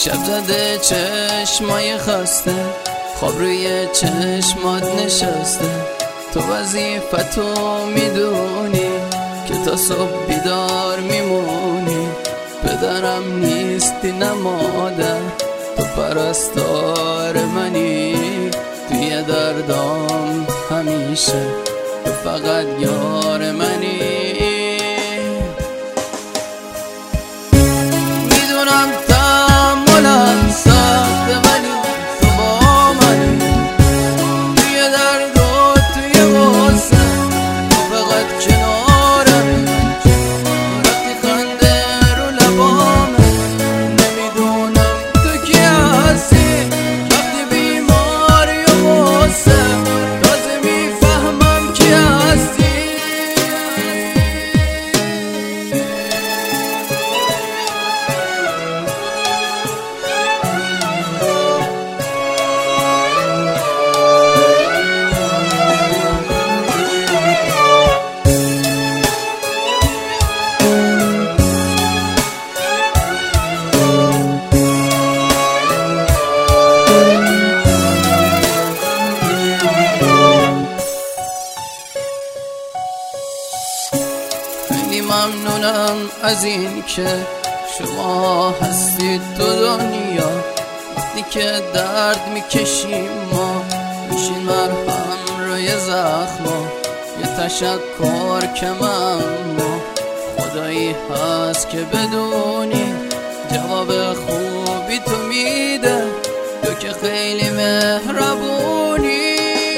شب زده چشمای خسته، خواب روی چشمات نشسته. تو وظیفتو میدونی که تا صبح بیدار میمونی. پدرم نیستی نه مادر، تو پرستار منی. توی دردام همیشه تو فقط یار منی. میدونم تحملم سخته ولی تو با منی. توی درد و توی غصه تو فقط کنارمی. وقتی خنده رو لبامه نمیدونم تو کی هستی. وقتی بیماری و غصه تازه میفهمم کی هستی. خیلی ممنونم از این که شما هستید تو دنیا. وقتی که درد میکشیم ما میشین مرهم روی زخما. یه تشکر کم اما خدایی هست که بدونی جواب خوبی تو میده. تو که خیلی مهربونی.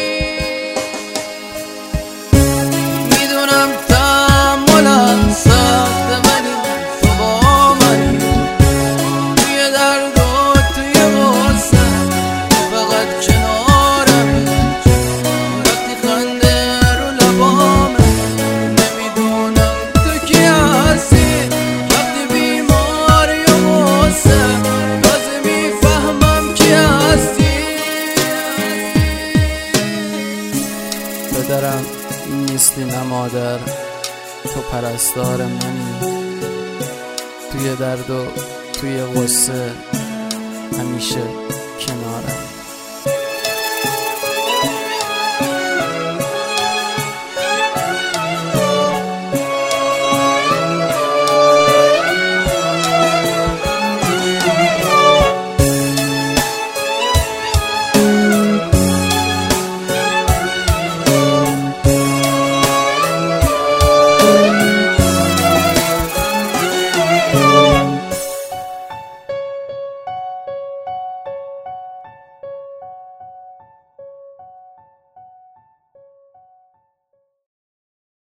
میدونم تحملم سخته ولی تو با منی. توی درد و توی غصه تو فقط کنارمی. وقتی خنده رو لبامه نمیدونم تو کی هستی. وقتی بیماری و غصه تازه میفهمم کی هستی. پدرم نیستی نه مادر، تو پرستار منی. توی درد و توی غصه همیشه کنارم.